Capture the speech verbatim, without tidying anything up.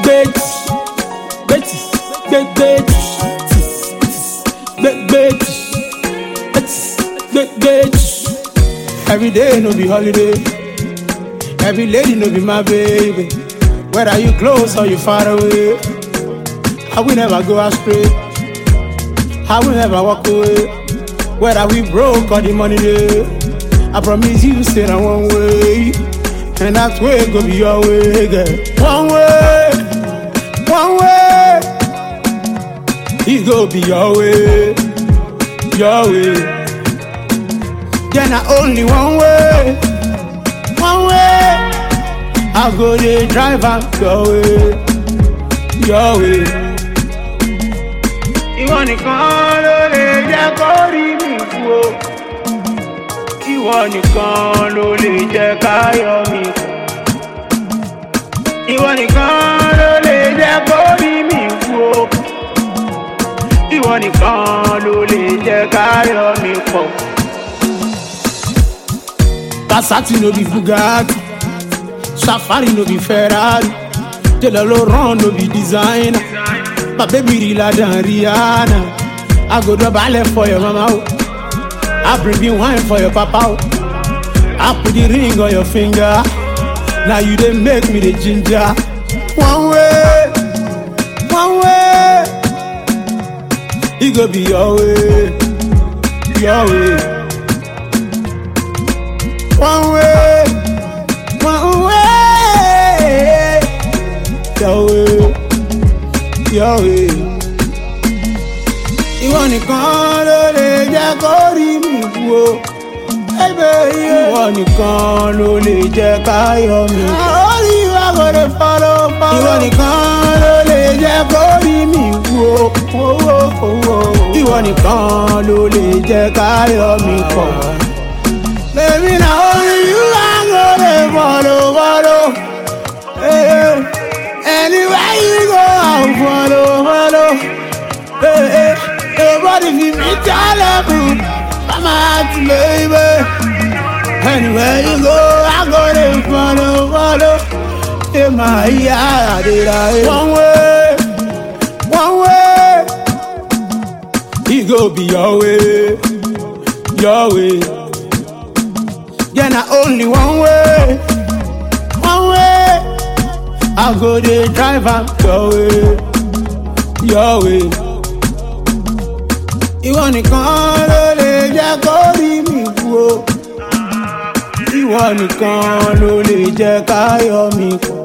Every day no be holiday. Every lady no be my baby. Whether you close or you far away, I will never go astray. I will never walk away. Whether we broke or the money day, I promise you stay on one way, and that way go be your way, girl. One way, one way, it go be your way, your way. Then I only one way, one way. I go the drive out your way, your way. Ìwọ nìkan ló lè jẹ́ kó rí mi kú o. Ìwọ nìkan ló lè jẹ́ ká yọ mi kú. Ìwọ nìkan ló lè jẹ́ kó rí mi kú o. Ìwọ nìkan ló lè jẹ́ ká yọ mi kú. Passati no be Bugatti, Safari no be Ferrari, Jella Laurent no be designer. My baby realer than Rihanna. I go to ballet for your mama. I bring you wine for your papa. I put the ring on your finger. Now you dey make me the ginger. One way, one way. It go be your way, your way. One way, one way, your way, your way. Ìwọ nìkan ló lè jẹ́ kó rí mi kú o. Ìwọ nìkan ló lè jẹ́ ká yọ mi kú. Orí wa kò lè follow follow. Ìwọ nìkan ló lè jẹ́ kó rí mi kú o. Ìwọ nìkan ló lè jẹ́ ká yọ mi kú. Baby, now only you are gonna follow, follow. Hey, hey. Anywhere you go, I'll follow, follow. Hey, hey. Nobody feel me tell you, mama, baby. Anywhere you go, I'm gonna follow, follow. In my yard, one way, one way. He go be your way, your way. Then I only one way, one way. I go the drive out your way, your way. Ìwọ nìkan ló lè jẹ́ kó rí mi kú o. Ìwọ nìkan ló lè jẹ́ ká yọ mi kú.